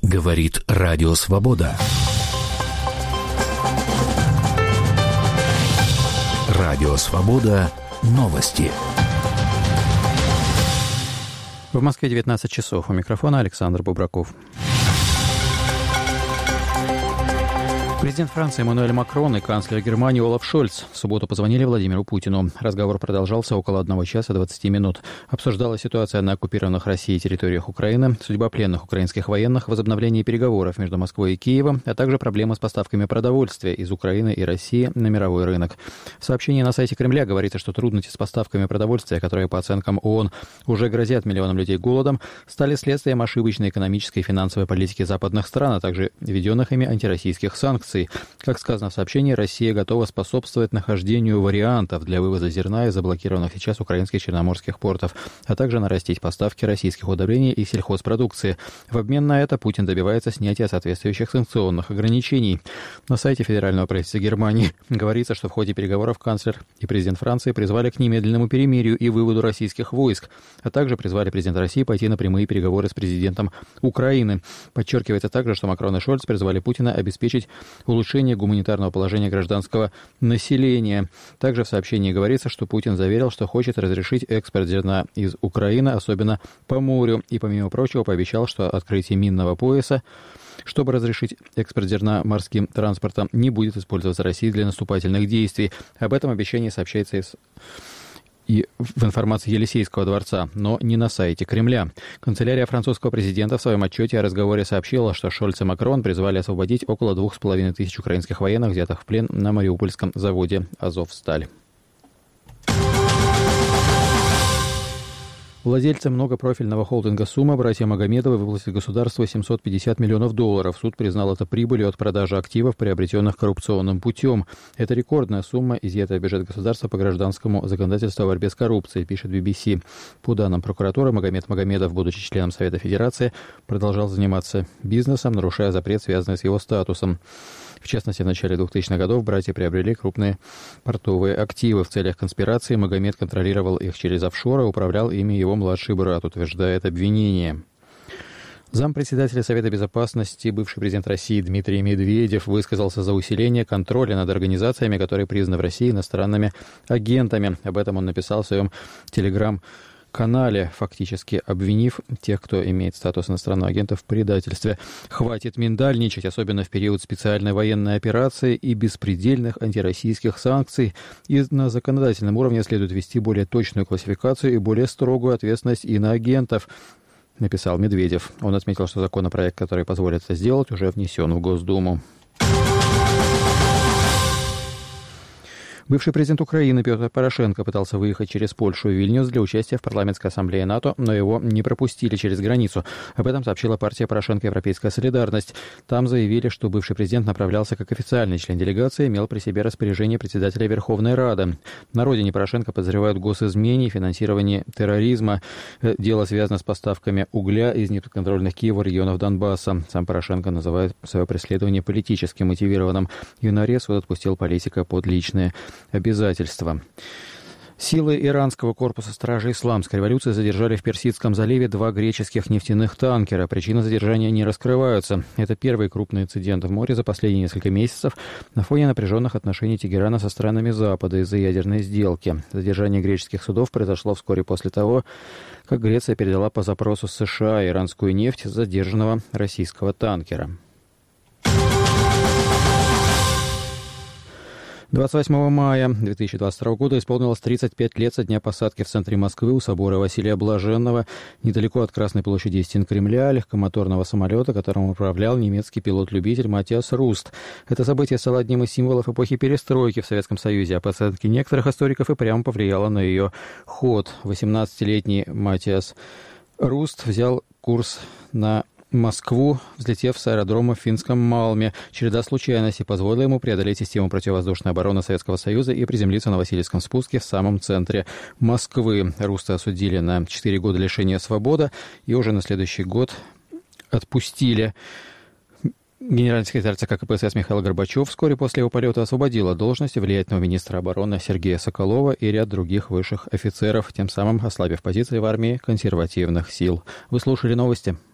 Говорит Радио Свобода. Радио Свобода. Новости. В Москве 19 часов. У микрофона Александр Бубраков. Президент Франции Эммануэль Макрон и канцлер Германии Олаф Шольц в субботу позвонили Владимиру Путину. Разговор продолжался около 1 часа 20 минут. Обсуждалась ситуация на оккупированных Россией территориях Украины, судьба пленных украинских военных, возобновление переговоров между Москвой и Киевом, а также проблемы с поставками продовольствия из Украины и России на мировой рынок. В сообщении на сайте Кремля говорится, что трудности с поставками продовольствия, которые, по оценкам ООН, уже грозят миллионам людей голодом, стали следствием ошибочной экономической и финансовой политики западных стран, а также введенных ими антироссийских санкций. Как сказано в сообщении, Россия готова способствовать нахождению вариантов для вывоза зерна из заблокированных сейчас украинских черноморских портов, а также нарастить поставки российских удобрений и сельхозпродукции. В обмен на это Путин добивается снятия соответствующих санкционных ограничений. На сайте Федерального правительства Германии говорится, что в ходе переговоров канцлер и президент Франции призвали к немедленному перемирию и выводу российских войск, а также призвали президента России пойти на прямые переговоры с президентом Украины. Подчеркивается также, что Макрон и Шольц призвали Путина обеспечить улучшение гуманитарного положения гражданского населения. Также в сообщении говорится, что Путин заверил, что хочет разрешить экспорт зерна из Украины, особенно по морю, и, помимо прочего, пообещал, что открытие минного пояса, чтобы разрешить экспорт зерна морским транспортом, не будет использоваться Россией для наступательных действий. Об этом обещании сообщается и в информации Елисейского дворца, но не на сайте Кремля. Канцелярия французского президента в своем отчете о разговоре сообщила, что Шольц и Макрон призвали освободить около 2500 украинских военных, взятых в плен на Мариупольском заводе «Азовсталь». Владельцы многопрофильного холдинга «Сумма» братья Магомедовы выплатили государству $750 миллионов. Суд признал это прибылью от продажи активов, приобретенных коррупционным путем. Это рекордная сумма, изъятая в бюджет государства по гражданскому законодательству о борьбе с коррупцией, пишет BBC. По данным прокуратуры, Магомед Магомедов, будучи членом Совета Федерации, продолжал заниматься бизнесом, нарушая запрет, связанный с его статусом. В частности, в начале 2000-х годов братья приобрели крупные портовые активы. В целях конспирации Магомед контролировал их через офшоры, управлял ими его младший брат, утверждает обвинение. Зампредседателя Совета Безопасности, бывший президент России Дмитрий Медведев высказался за усиление контроля над организациями, которые признаны в России иностранными агентами. Об этом он написал в своем телеграм-канале, фактически обвинив тех, кто имеет статус иностранного агента, в предательстве. Хватит миндальничать, особенно в период специальной военной операции и беспредельных антироссийских санкций. И на законодательном уровне следует ввести более точную классификацию и более строгую ответственность иноагентов, написал Медведев. Он отметил, что законопроект, который позволит это сделать, уже внесен в Госдуму. Бывший президент Украины Петр Порошенко пытался выехать через Польшу в Вильнюс для участия в парламентской ассамблее НАТО, но его не пропустили через границу. Об этом сообщила партия Порошенко «Европейская солидарность». Там заявили, что бывший президент направлялся как официальный член делегации, имел при себе распоряжение председателя Верховной Рады. На родине Порошенко подозревают в госизмене, финансировании терроризма. Дело связано с поставками угля из неподконтрольных Киеву регионов Донбасса. Сам Порошенко называет свое преследование политически мотивированным. В январе суд отпустил политика под личные обязательства. Силы иранского корпуса стражей исламской революции задержали в Персидском заливе 2 греческих нефтяных танкера. Причины задержания не раскрываются. Это первый крупный инцидент в море за последние несколько месяцев на фоне напряженных отношений Тегерана со странами Запада из-за ядерной сделки. Задержание греческих судов произошло вскоре после того, как Греция передала по запросу США иранскую нефть задержанного российского танкера. 28 мая 2022 года исполнилось 35 лет со дня посадки в центре Москвы у собора Василия Блаженного, недалеко от Красной площади и стен Кремля, легкомоторного самолета, которым управлял немецкий пилот-любитель Матиас Руст. Это событие стало одним из символов эпохи перестройки в Советском Союзе, а по оценке некоторых историков и прямо повлияло на ее ход. 18-летний Матиас Руст взял курс на Москву, взлетев с аэродрома в финском Малме. Череда случайностей позволила ему преодолеть систему противовоздушной обороны Советского Союза и приземлиться на Васильевском спуске в самом центре Москвы. Руста осудили на 4 года лишения свободы и уже на следующий год отпустили. Генеральный секретарь ЦК КПСС Михаил Горбачев вскоре после его полета освободил от должности влиятельного министра обороны Сергея Соколова и ряд других высших офицеров, тем самым ослабив позиции в армии консервативных сил. Вы слушали новости.